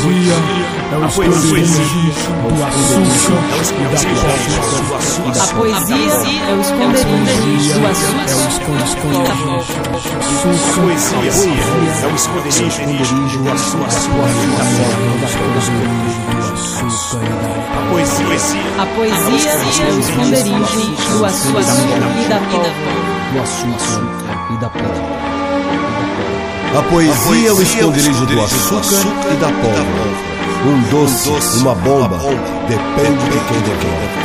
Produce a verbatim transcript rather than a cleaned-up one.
poesia é o esconderijo do açúcar e da pólvora. A poesia é o esconderijo do açúcar e da pólvora. A poesia é o esconderijo do açúcar e da pólvora. A poesia é o esconderijo do açúcar e da pólvora. Do açúcar e da pólvora. A poesia é o esconderijo do açúcar e da pólvora. Um doce, uma bomba, depende de quem devora.